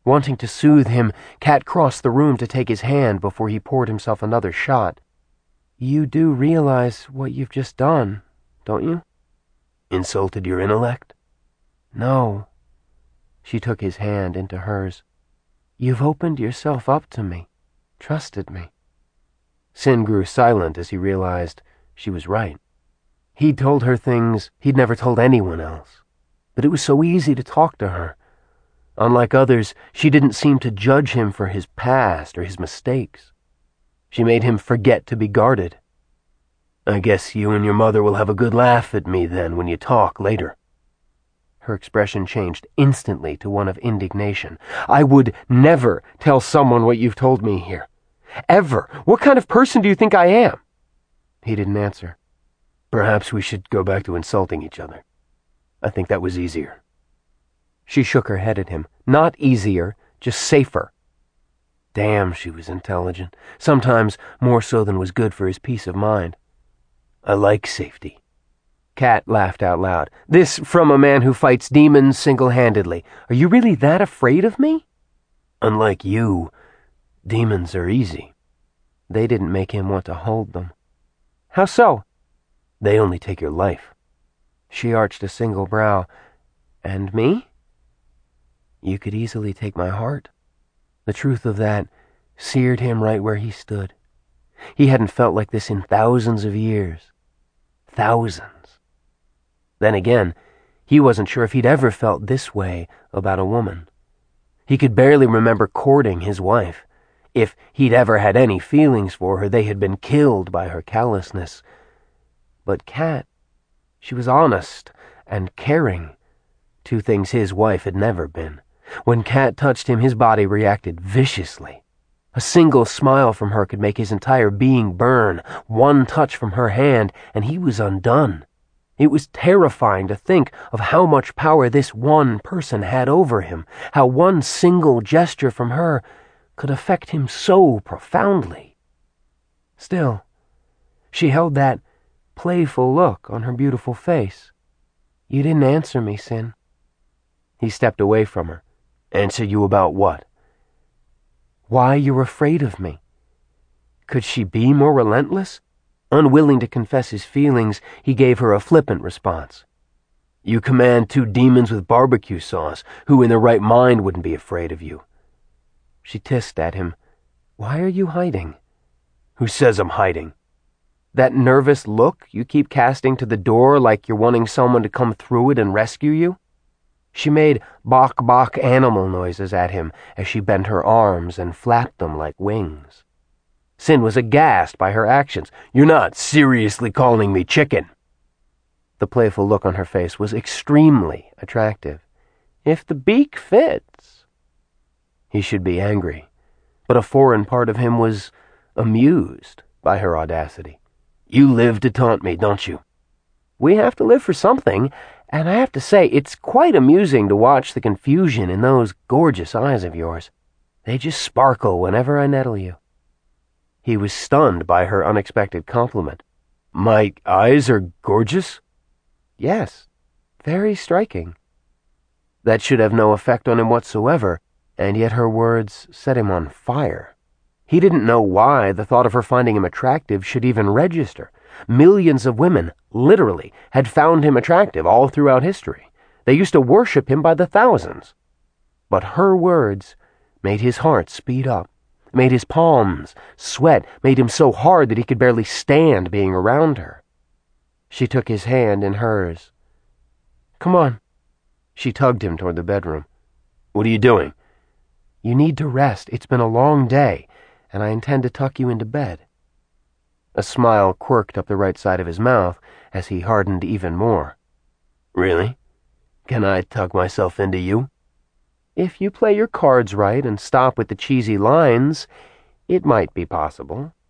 Wanting to soothe him, Kat crossed the room to take his hand before he poured himself another shot. "You do realize what you've just done, don't you?" Insulted your intellect? "No." She took his hand into hers. "You've opened yourself up to me, trusted me." Sin grew silent as he realized she was right. He'd told her things he'd never told anyone else, but it was so easy to talk to her. Unlike others, she didn't seem to judge him for his past or his mistakes. She made him forget to be guarded. "I guess you and your mother will have a good laugh at me then when you talk later." Her expression changed instantly to one of indignation. "I would never tell someone what you've told me here. Ever. What kind of person do you think I am?" He didn't answer. "Perhaps we should go back to insulting each other. I think that was easier." She shook her head at him. Not easier, just safer. Damn, she was intelligent. Sometimes more so than was good for his peace of mind. "I like safety." Kat laughed out loud. "This from a man who fights demons single-handedly. Are you really that afraid of me?" "Unlike you, demons are easy." They didn't make him want to hold them. "How so?" "They only take your life." She arched a single brow. "And me?" "You could easily take my heart." The truth of that seared him right where he stood. He hadn't felt like this in thousands of years. Thousands. Then again, he wasn't sure if he'd ever felt this way about a woman. He could barely remember courting his wife. If he'd ever had any feelings for her, they had been killed by her callousness. But Kat, she was honest and caring, two things his wife had never been. When Kat touched him, his body reacted viciously. A single smile from her could make his entire being burn. One touch from her hand, and he was undone. It was terrifying to think of how much power this one person had over him, how one single gesture from her could affect him so profoundly. Still, she held that playful look on her beautiful face. "You didn't answer me, Sin." He stepped away from her. "Answer you about what?" "Why you're afraid of me." Could she be more relentless? Unwilling to confess his feelings, he gave her a flippant response. "You command two demons with barbecue sauce, who in their right mind wouldn't be afraid of you." She hissed at him. "Why are you hiding?" "Who says I'm hiding?" "That nervous look you keep casting to the door like you're wanting someone to come through it and rescue you?" She made bok-bok animal noises at him as she bent her arms and flapped them like wings. Sin was aghast by her actions. "You're not seriously calling me chicken?" The playful look on her face was extremely attractive. "If the beak fits." He should be angry, but a foreign part of him was amused by her audacity. "You live to taunt me, don't you?" "We have to live for something, and I have to say it's quite amusing to watch the confusion in those gorgeous eyes of yours. They just sparkle whenever I nettle you." He was stunned by her unexpected compliment. "My eyes are gorgeous?" "Yes, very striking." That should have no effect on him whatsoever, and yet her words set him on fire. He didn't know why the thought of her finding him attractive should even register. Millions of women, literally, had found him attractive all throughout history. They used to worship him by the thousands. But her words made his heart speed up, made his palms sweat, made him so hard that he could barely stand being around her. She took his hand in hers. "Come on." She tugged him toward the bedroom. "What are you doing?" "You need to rest. It's been a long day, and I intend to tuck you into bed." A smile quirked up the right side of his mouth as he hardened even more. "Really? Can I tuck myself into you?" "If you play your cards right and stop with the cheesy lines, it might be possible."